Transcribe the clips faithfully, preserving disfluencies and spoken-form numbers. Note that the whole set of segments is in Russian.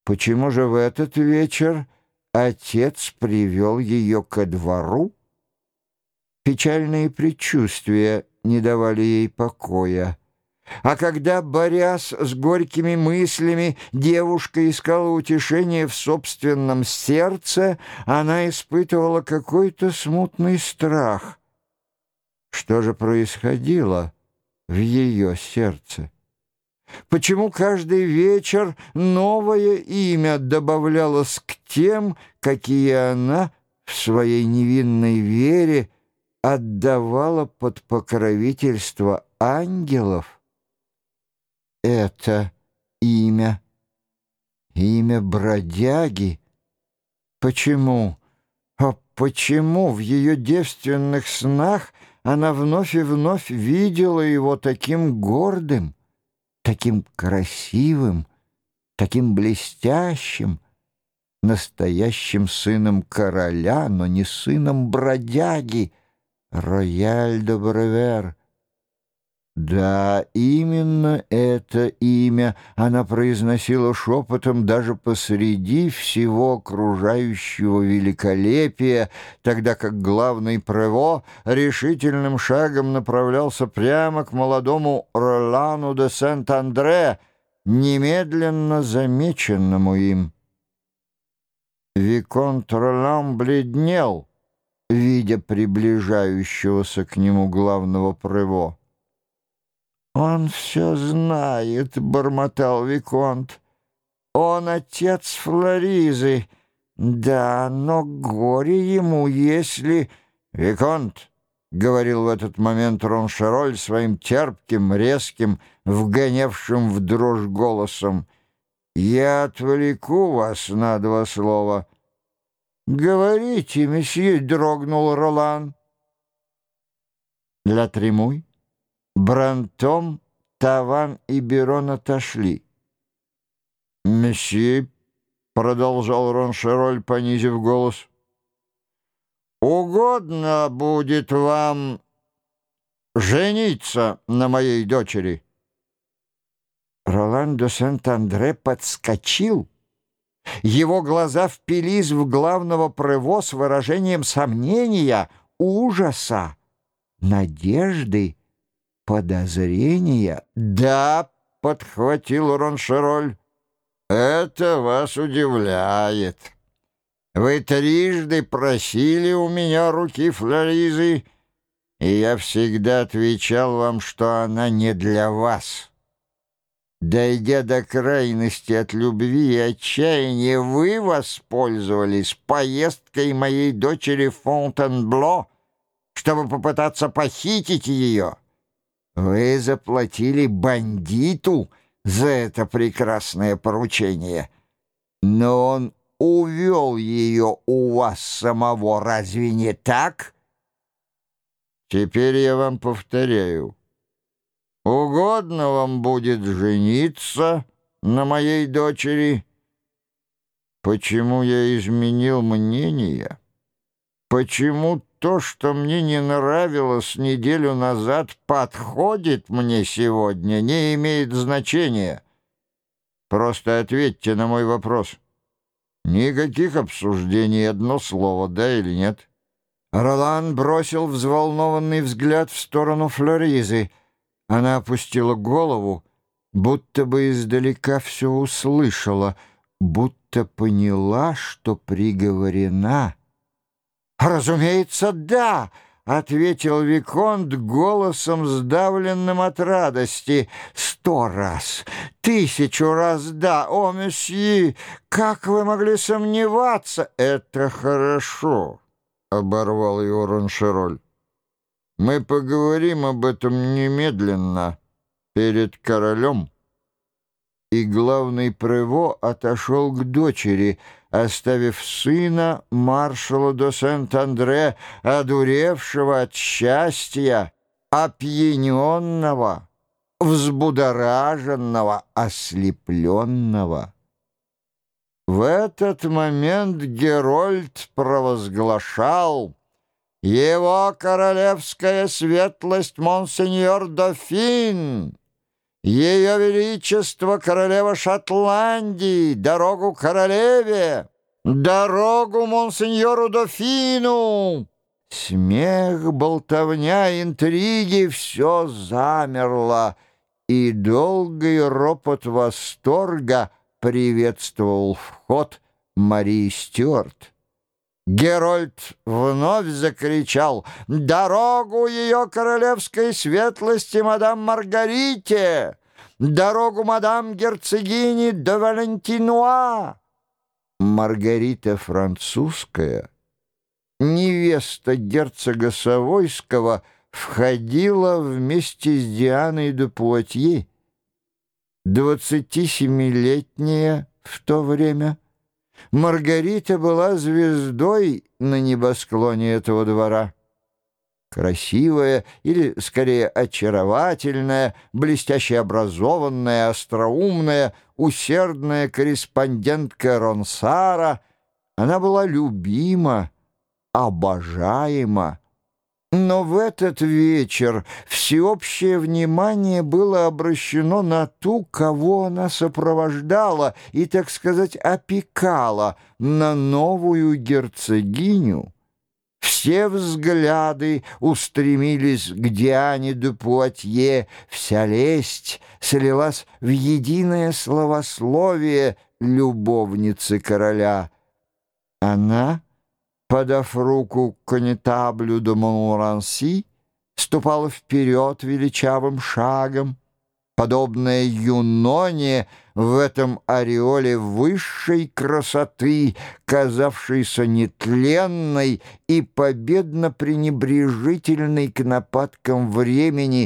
Почему же в этот вечер отец привел ее ко двору? Печальные предчувствия не давали ей покоя. А когда, борясь с горькими мыслями, девушка искала утешение в собственном сердце, она испытывала какой-то смутный страх. Что же происходило в ее сердце? Почему каждый вечер новое имя добавлялось к тем, какие она в своей невинной вере отдавала под покровительство ангелов? Это имя, имя бродяги. Почему, а почему в ее девственных снах она вновь и вновь видела его таким гордым, таким красивым, таким блестящим, настоящим сыном короля, но не сыном бродяги, Рояль де Бревер? Да, именно это имя она произносила шепотом даже посреди всего окружающего великолепия, тогда как главный Прево решительным шагом направлялся прямо к молодому Ролану де Сент-Андре, немедленно замеченному им. Виконт Ролан бледнел, видя приближающегося к нему главного Прево. «Он все знает», — бормотал Виконт. «Он отец Флоризы. Да, но горе ему, если...» «Виконт», — говорил в этот момент Роншероль своим терпким, резким, вгонявшим в дрожь голосом, «я отвлеку вас на два слова». «Говорите, месье», — дрогнул Ролан. Ля Тремуй, Брантом, Таван и Берон отошли. «Месье», — продолжал Роншероль, понизив голос, — «угодно будет вам жениться на моей дочери». Ролан де Сент-Андре подскочил. Его глаза впились в главного Прево с выражением сомнения, ужаса, надежды, подозрения. «Да», — подхватил Роншероль, — «это вас удивляет. Вы трижды просили у меня руки Флоризы, и я всегда отвечал вам, что она не для вас. Дойдя до крайности от любви и отчаяния, вы воспользовались поездкой моей дочери в Фонтенбло, чтобы попытаться похитить ее. Вы заплатили бандиту за это прекрасное поручение, но он увел ее у вас самого, разве не так? Теперь я вам повторяю. Угодно вам будет жениться на моей дочери? Почему я изменил мнение? Почему то, что мне не нравилось неделю назад, подходит мне сегодня, не имеет значения? Просто ответьте на мой вопрос. Никаких обсуждений, одно слово, да или нет?» Ролан бросил взволнованный взгляд в сторону Флоризы. Она опустила голову, будто бы издалека все услышала, будто поняла, что приговорена. «Разумеется, да!» — ответил Виконт голосом, сдавленным от радости. «Сто раз, тысячу раз да! О, месье, как вы могли сомневаться?» «Это хорошо!» — оборвал его Роншероль. «Мы поговорим об этом немедленно перед королем». И главный Прево отошел к дочери, оставив сына маршала де Сент-Андре, одуревшего от счастья, опьяненного, взбудораженного, ослепленного. В этот момент Герольд провозглашал: «Его королевская светлость монсеньор Дофин, Ее Величество королева Шотландии, дорогу королеве, дорогу монсеньору дофину!» Смех, болтовня, интриги — все замерло, и долгий ропот восторга приветствовал вход Марии Стюарт. Герольд вновь закричал: «Дорогу ее королевской светлости мадам Маргарите! Дорогу мадам герцогини де Валентинуа!» Маргарита французская, невеста герцога Савойского, входила вместе с Дианой де Пуатье, двадцатисемилетняя в то время. Маргарита была звездой на небосклоне этого двора. Красивая, или, скорее, очаровательная, блестяще образованная, остроумная, усердная корреспондентка Ронсара, она была любима, обожаема. Но в этот вечер всеобщее внимание было обращено на ту, кого она сопровождала и, так сказать, опекала, на новую герцогиню. Все взгляды устремились к Диане де Пуатье, вся лесть слилась в единое словословие любовницы короля. Она, подав руку к конетаблю де Монморанси, ступала вперед величавым шагом, подобная Юноне в этом ореоле высшей красоты, казавшейся нетленной и победно-пренебрежительной к нападкам времени,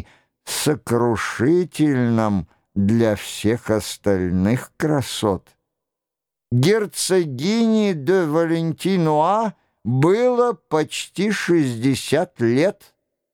сокрушительным для всех остальных красот. Герцогине де Валентинуа было почти шестьдесят лет.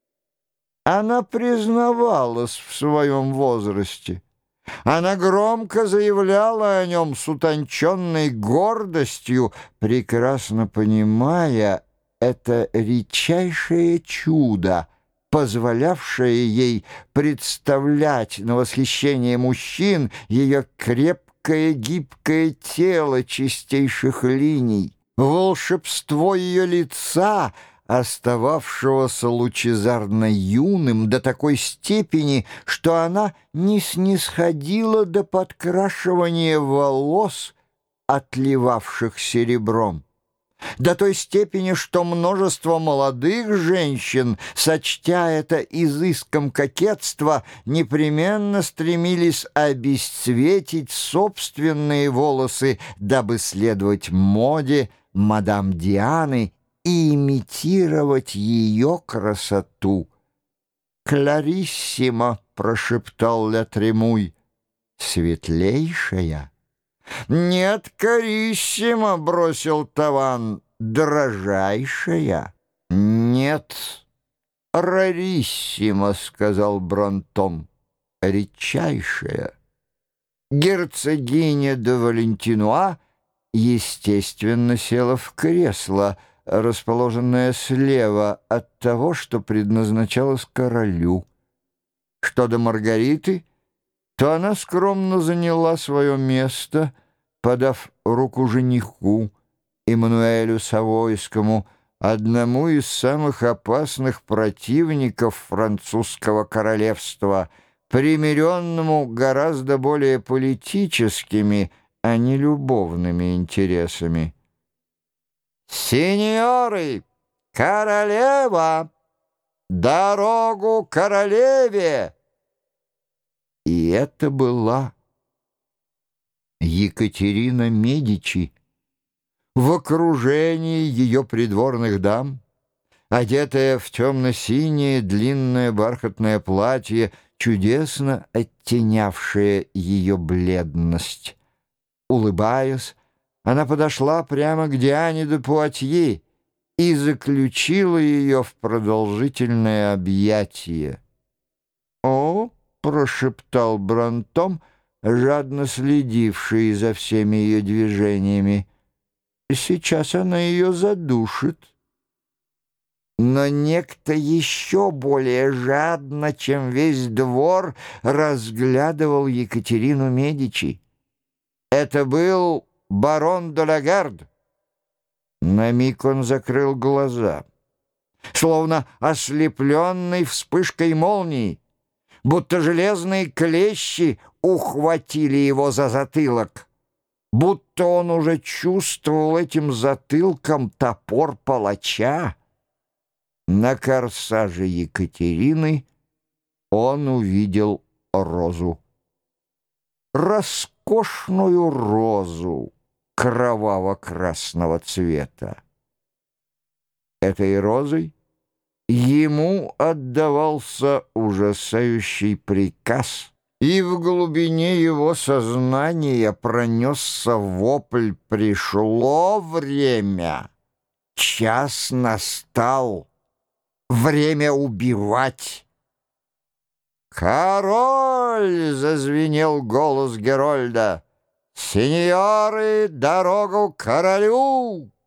Она признавалась в своем возрасте. Она громко заявляла о нем с утонченной гордостью, прекрасно понимая это редчайшее чудо, позволявшее ей представлять на восхищение мужчин ее крепкое гибкое тело чистейших линий, волшебство ее лица, остававшегося лучезарно юным до такой степени, что она не снисходила до подкрашивания волос, отливавших серебром, до той степени, что множество молодых женщин, сочтя это изыском кокетства, непременно стремились обесцветить собственные волосы, дабы следовать моде мадам Дианы и имитировать ее красоту. «Клариссимо», — прошептал Ля Тремуй, — «светлейшая». «Нет, Кариссимо», — бросил Таван, — «дрожайшая». «Нет, рариссимо», — сказал Брантом, — «редчайшая». Герцогиня де Валентинуа, естественно, села в кресло, расположенное слева от того, что предназначалось королю. Что до Маргариты, то она скромно заняла свое место, подав руку жениху, Эммануэлю Савойскому, одному из самых опасных противников французского королевства, примиренному гораздо более политическими, а не любовными интересами. «Сеньоры, королева! Дорогу королеве!» И это была Екатерина Медичи в окружении ее придворных дам, одетая в темно-синее длинное бархатное платье, чудесно оттенявшее ее бледность. Улыбаясь, она подошла прямо к Диане де Пуатье и заключила ее в продолжительное объятие. «О!» — прошептал Брантом, жадно следивший за всеми ее движениями. «Сейчас она ее задушит». Но некто еще более жадно, чем весь двор, разглядывал Екатерину Медичи. Это был барон де ла Гард. На миг он закрыл глаза, словно ослепленный вспышкой молнии, будто железные клещи ухватили его за затылок, будто он уже чувствовал этим затылком топор палача. На корсаже Екатерины он увидел розу. Роскошную розу кроваво-красного цвета. Этой розой ему отдавался ужасающий приказ, и в глубине его сознания пронесся вопль: «Пришло время, час настал, время убивать». «Король!» — зазвенел голос Герольда. «Сеньоры, дорогу королю!»